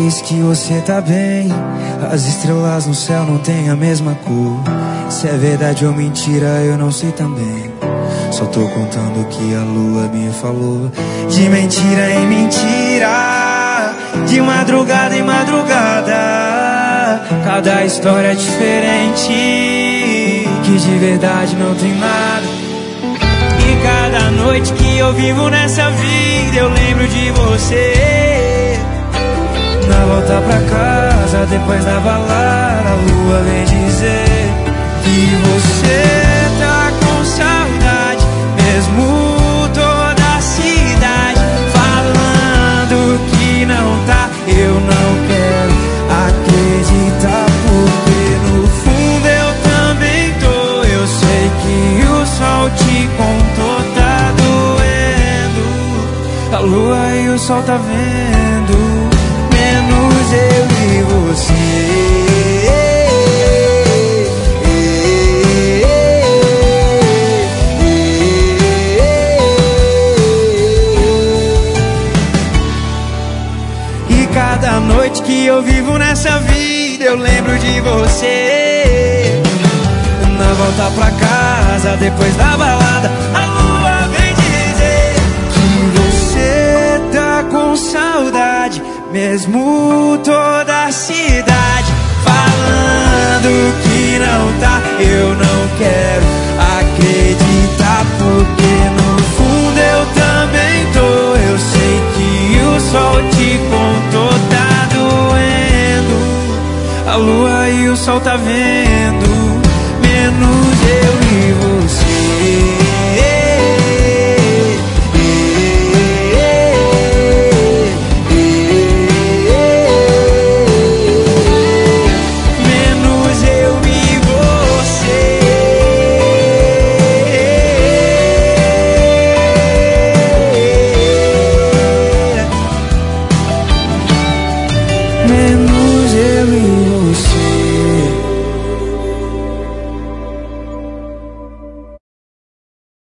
disse que você tá bem. As estrelas no céu não têm a mesma cor. Se é verdade ou mentira eu não sei também. Só tô contando o que a lua me falou. De mentira em mentira, de madrugada em madrugada, cada história é diferente, que de verdade não tem nada. E cada noite que eu vivo nessa vida eu lembro de você. Na volta pra casa, depois da balada, a lua vem dizer que você tá com saudade, mesmo toda a cidade falando que não tá. Eu não quero acreditar, porque no fundo eu também tô. Eu sei que o sol te contou, tá doendo. A lua e o sol tá vendo, menos eu e você. Cada noite que eu vivo nessa vida eu lembro de você. Na volta pra casa, depois da balada, a lua vem dizer que você tá com saudade, mesmo toda a cidade falando que não tá. Eu não quero acreditar, porque no fundo eu também tô. Eu sei que o sol te contou, tá doendo. A lua e o sol tá vendo, menos eu e você.